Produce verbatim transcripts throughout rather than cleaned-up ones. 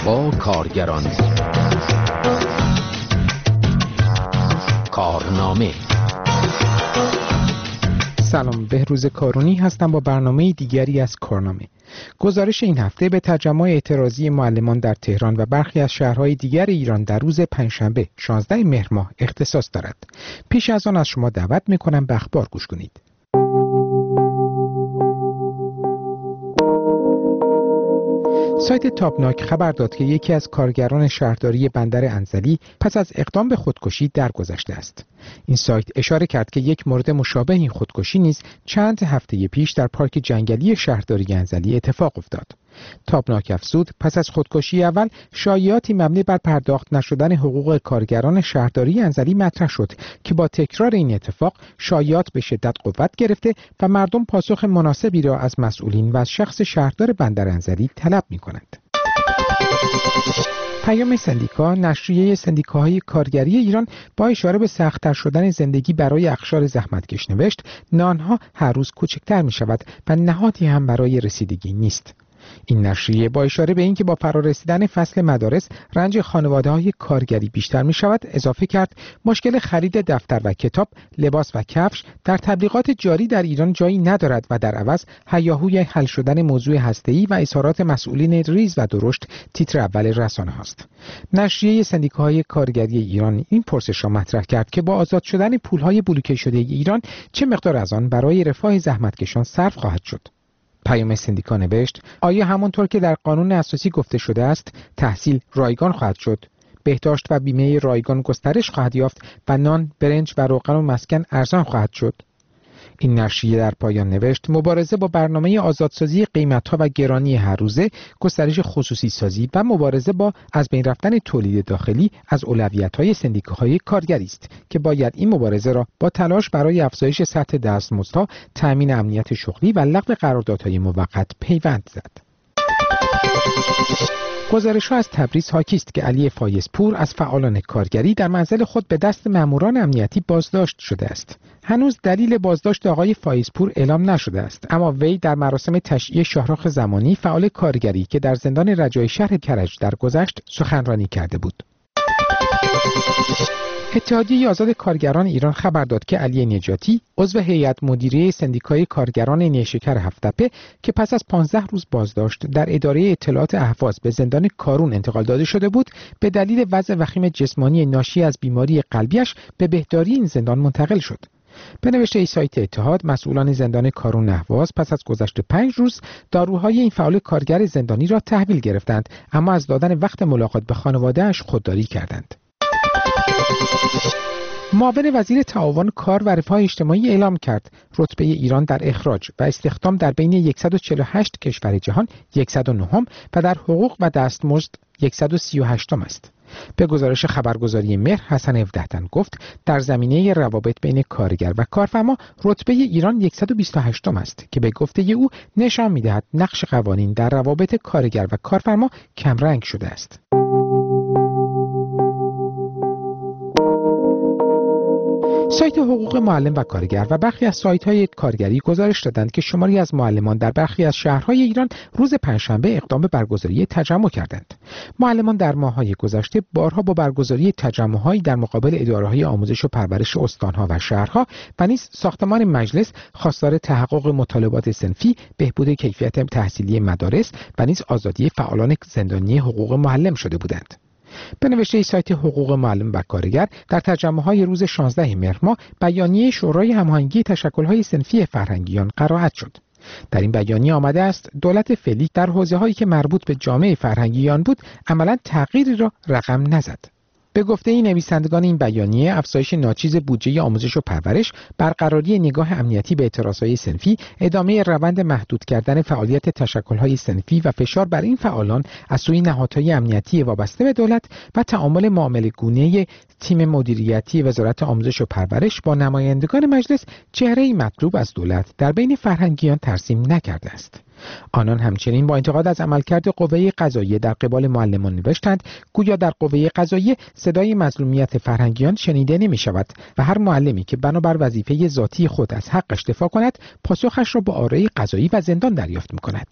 با کارگران. کارنامه. سلام، بهروز کارونی هستم با برنامه دیگری از کارنامه. گزارش این هفته به تجمع اعتراضی معلمان در تهران و برخی از شهرهای دیگر ایران در روز پنجشنبه شانزده مهر ماه اختصاص دارد. پیش از آن از شما دعوت می‌کنم به اخبار گوش کنید. سایت تابناک خبر داد که یکی از کارگران شهرداری بندر انزلی پس از اقدام به خودکشی درگذشته است. این سایت اشاره کرد که یک مورد مشابه این خودکشی نیز چند هفته پیش در پارک جنگلی شهرداری انزلی اتفاق افتاد. تابناک افزود پس از خودکشی اول شایعاتی مبنی بر پرداخت نشدن حقوق کارگران شهرداری انزلی مطرح شد که با تکرار این اتفاق شایعات به شدت قوت گرفته و مردم پاسخ مناسبی را از مسئولین و از شخص شهردار بندر انزلی طلب می‌کنند. پیام سندیکا، نشریه سندیکاهای کارگری ایران، با اشاره به سخت‌تر شدن زندگی برای اقشار زحمتکش نوشت: نانها هر روز کوچکتر می‌شود و نهادی هم برای رسیدگی نیست. این نشریه با اشاره به اینکه با فرارسیدن فصل مدارس رنج خانواده‌های کارگری بیشتر می شود اضافه کرد مشکل خرید دفتر و کتاب، لباس و کفش در تبلیغات جاری در ایران جایی ندارد و در عوض هیاهوی حل شدن موضوع هسته‌ای و اظهارات مسئولین ریز و درشت تیتر اول رسانه هاست. نشریه سندیکاهای کارگری ایران این پرسش را مطرح کرد که با آزاد شدن پول‌های بلوکه شده ایران چه مقدار از آن برای رفاه زحمتکشان صرف خواهد شد. پیام سندیکا نوشت: آیا همانطور که در قانون اساسی گفته شده است تحصیل رایگان خواهد شد، بهداشت و بیمه رایگان گسترش خواهد یافت و نان، برنج و روغن و مسکن ارزان خواهد شد؟ این نشریه در پایان نوشت: مبارزه با برنامه آزادسازی قیمت‌ها و گرانی هر روزه، گسترش خصوصی سازی و مبارزه با از بین رفتن تولید داخلی از اولویت‌های سندیکاهای کارگری است که باید این مبارزه را با تلاش برای افزایش سطح دستمزدها، تأمین امنیت شغلی و لغو قراردادهای موقت پیوند زد. گزارش‌ها از تبریز حاکی است که علی فایزپور از فعالان کارگری در منزل خود به دست ماموران امنیتی بازداشت شده است. هنوز دلیل بازداشت آقای فایزپور اعلام نشده است، اما وی در مراسم تشییع شاهرخ زمانی فعال کارگری که در زندان رجای شهر کرج درگذشت سخنرانی کرده بود. اتحادیه آزاد کارگران ایران خبر داد که علی نجاتی، عضو هیئت مدیره سندیکای کارگران نیشکر هفت‌تپه که پس از پانزده روز بازداشت در اداره اطلاعات اهواز به زندان کارون انتقال داده شده بود، به دلیل وضع وخیم جسمانی ناشی از بیماری قلبیش به بهداری این زندان منتقل شد. به نوشته سایت اتحاد، مسئولان زندان کارون اهواز پس از گذشت پنج روز داروهای این فعال کارگر زندانی را تحویل گرفتند، اما از دادن وقت ملاقات به خانواده‌اش خودداری کردند. معاون وزیر تعاون کار و رفاه اجتماعی اعلام کرد رتبه ایران در اخراج و استخدام در بین صد و چهل و هشت کشور جهان صد و نه و در حقوق و دستمزد صد و سی و هشت است. به گزارش خبرگزاری مهر، حسن هفده‌تن گفت در زمینه روابط بین کارگر و کارفرما رتبه ایران صد و بیست و هشت است که به گفته او نشان می‌دهد نقش قوانین در روابط کارگر و کارفرما کمرنگ شده است. سایت حقوق معلم و کارگر و برخی از سایت‌های کارگری گزارش دادند که شماری از معلمان در برخی از شهرهای ایران روز پنجشنبه اقدام به برگزاری تجمع کردند. معلمان در ماه‌های گذشته بارها با برگزاری تجمع‌هایی در مقابل اداره‌های آموزش و پرورش استان‌ها و شهرها و نیز ساختمان مجلس خواستار تحقق مطالبات صنفی، بهبود کیفیت تحصیلی مدارس و نیز آزادی فعالان زندانی حقوق معلم شده بودند. به نوشته سایت حقوق معلم و کارگر، در تجمع‌های روز شانزده مهر ماه بیانیه شورای هماهنگی تشکل‌های صنفی فرهنگیان قرائت شد. در این بیانیه آمده است دولت فعلی در حوزه‌هایی که مربوط به جامعه فرهنگیان بود عملاً تغییری را رقم نزد. به گفته این نویسندگان این بیانیه، افزایش ناچیز بودجه آموزش و پرورش، برقراری نگاه امنیتی به اعتراضهای صنفی، ادامه روند محدود کردن فعالیت تشکل‌های صنفی و فشار بر این فعالان از سوی نهادهای امنیتی وابسته به دولت و تعامل معامله‌گونه تیم مدیریتی وزارت آموزش و پرورش با نمایندگان مجلس چهره‌ای مطلوب از دولت در بین فرهنگیان ترسیم نکرده است. آنان همچنین با انتقاد از عملکرد قوه قضاییه در قبال معلمان نوشتند گویا در قوه قضاییه صدای مظلومیت فرهنگیان شنیده نمی شود و هر معلمی که بنابر وظیفه ذاتی خود از حقش دفاع کند پاسخش را با آره قضایی و زندان دریافت می کند.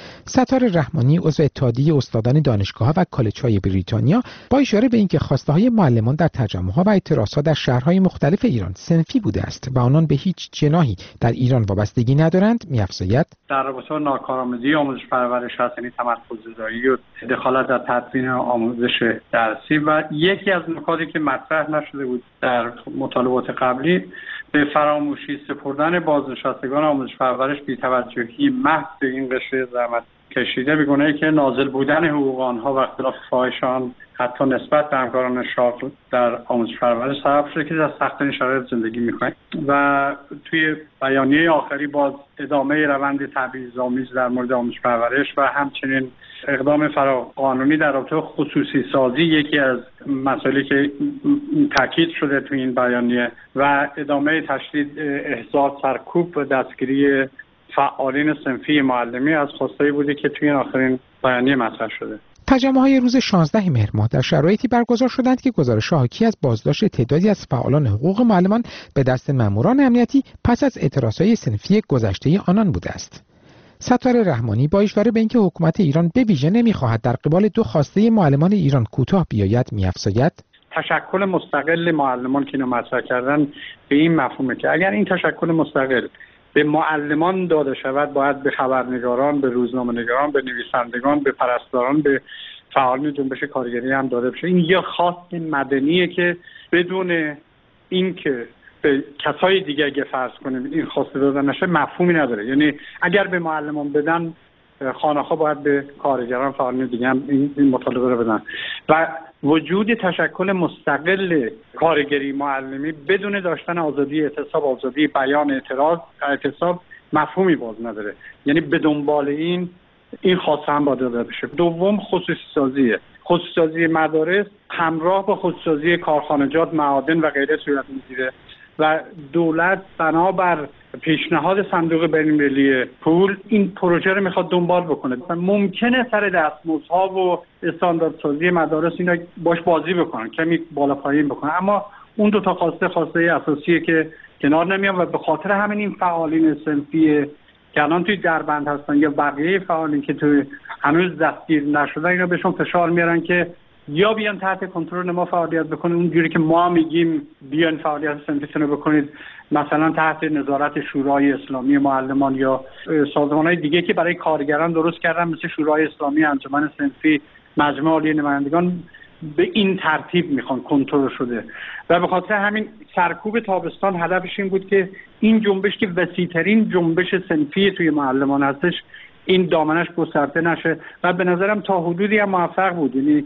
ستار رحمانی عضو اتحادیه استادان دانشگاه‌ها و کالج‌های بریتانیا با اشاره به اینکه خواسته‌های معلمان در تجمع‌ها و اعتراضات در شهرهای مختلف ایران صنفی بوده است و آنان به هیچ جناحی در ایران وابستگی ندارند، می‌افزاید در رابطه با ناکارآمدی آموزش پرورش هست، یعنی تمرکزگذاری و دخالت در تدوین آموزش درسی و یکی از نکاتی که مطرح نشده بود در مطالبات قبلی به فراموشی سپردن بازنشستگان آموزش پرورش بی‌توجهی محض این قشر زحمت کشیده به گونه‌ای که نازل بودن حقوق آنها و اختلاف فاحشان حتی نسبت به همکاران شاغل در آموزش پرورش سبب شده که در سخت‌ترین شرایط زندگی می‌کنند و توی بیانیه آخری باز ادامه روند تبعیض‌آمیز در مورد آموزش پرورش و همچنین اقدام فراقانونی در رابطه خصوصی سازی یکی از مسائلی که تاکید شده توی این بیانیه و ادامه تشدید احضار سرکوب و دستگیری فعالین صنفی معلمی از خواسته‌ای بوده که توی این آخرین بیانیه مطرح شده. تجمع‌های روز شانزده مهر ماه در شرایطی برگزار شدند که گزارش حاکی از بازداشت تعدادی از فعالان حقوق معلمان به دست ماموران امنیتی پس از اعتراضهای صنفی گذشته آنان بوده است. ستار رحمانی با اشاره به اینکه حکومت ایران به ویژه نمی‌خواهد در قبال دو خواسته معلمان ایران کوتاه بیاید، می‌افزاید تشکل مستقل معلمان که اینو مطرح کردن به این مفهومه که اگر این تشکل مستقل به معلمان داده شود، باید به خبرنگاران، به روزنامه‌نگاران، به نویسندگان، به پرستاران، به فعالین جنبش کارگری هم داده بشه. این یه خواست مدنیه که بدون اینکه به کسای دیگه اگه فرض کنیم این خواسته دادن نشه مفهومی نداره. یعنی اگر به معلمان بدن، خانه‌ها باید به کارگران، فعالین دیگه هم این, این مطالبه رو بدن و وجود تشکل مستقل کارگری معلمی بدون داشتن آزادی اعتصاب، آزادی بیان، اعتراض، اعتصاب مفهومی باز نداره. یعنی به دنبال این این خواسته هم باید داده بشه. دوم خصوصی سازیه. خصوصی سازی مدارس همراه با خصوصی سازی کارخانجات، معادن و غیره صورت میگیره و دولت بنابر پیشنهاد صندوق بین‌المللی پول این پروژه رو میخواد دنبال بکنه. ممکنه سر دستمزدها و استانداردسازی مدارس اینا باش بازی بکنن، کمی بالا پایین بکنن، اما اون دو تا خواسته خواسته اساسیه که کنار نمیان و به خاطر همین این فعالین صنفی که الان توی دربند هستن یا بقیه فعالین که توی هنوز دستگیر نشدن اینا بهشون فشار میارن که یا بیان تحت کنترل ما فعالیت بکنید اونجوری که ما میگیم بیان فعالیت صنفیتون رو بکنید، مثلا تحت نظارت شورای اسلامی معلمان یا سازمان‌های دیگه که برای کارگران درست کردن مثل شورای اسلامی، انجمن صنفی، مجمع عالی نمایندگان، به این ترتیب میخوان کنترل شده و به خاطر همین سرکوب تابستان هدفش این بود که این جنبش که وسیع‌ترین جنبش صنفی توی معلمان هستش این دامنش گسترده نشه و به نظرم تا حدودی هم موفق بود. یعنی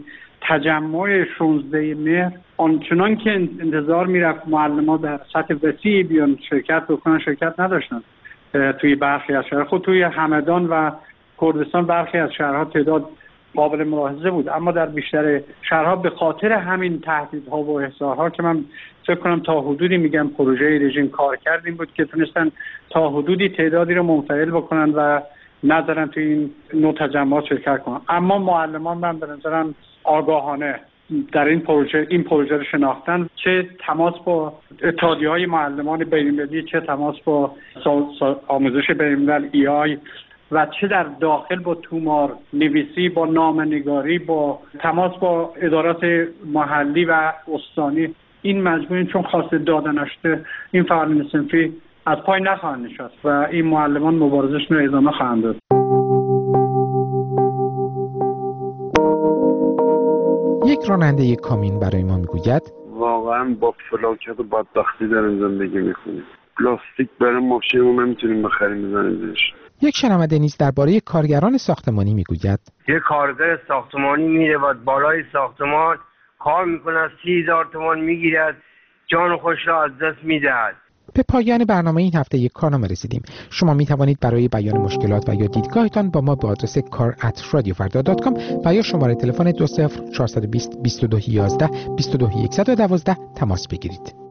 تجمع شانزده مهر آنچنان که انتظار میرفت معلمان در سطح وسیعی بیان شرکت بکنن شرکت نداشتن. توی برخی از شهرها، خود توی همدان و کردستان برخی از شهرها تعداد قابل ملاحظه بود، اما در بیشتر شهرها به خاطر همین تهدیدها و احضارها که من فکر کنم تا حدودی میگم پروژه رژیم کار کردیم بود که تونستن تا حدودی تعدادی رو منفعل بکنن و نذارن توی این نوع تجمعات شرکت کنن. اما معلمان من به نظرم آگاهانه در این پروژه این پروژه رو شناختن، چه تماس با اتحادیه‌های معلمان بین‌المللی، چه تماس با آموزش بین‌الملل ای آی و چه در داخل با تومار نویسی، با نامه‌نگاری، با تماس با ادارات محلی و استانی. این مجموعه چون خواسته داده نشده این فعالین صنفی از پای نخواهند نشست و این معلمان مبارزشون رو ادامه خواهند داد. یک راننده یک کامیون برای ما میگوید واقعا با فلاکت و بدبختی داریم زندگی میکنیم. پلاستیک برای ماشینمون نمیتونیم بخریم بزنیمش. یک شنونده نیز درباره کارگران ساختمانی میگوید یک کارگر ساختمانی میره و بالای ساختمان کار میکنه، از سی هزار تومان میگیرد، جان خوش را از دست میدهد. به پایان برنامه این هفته یک کارنامه رسیدیم. شما می توانید برای بیان مشکلات و یا دیدگاهتان با ما به آدرس کار ات رادیو فردا دات کام و یا شماره تلفن دو صفر چهار دو صفر بیست بیست و دو یازده بیست و دو صفر یک یک دو تماس بگیرید.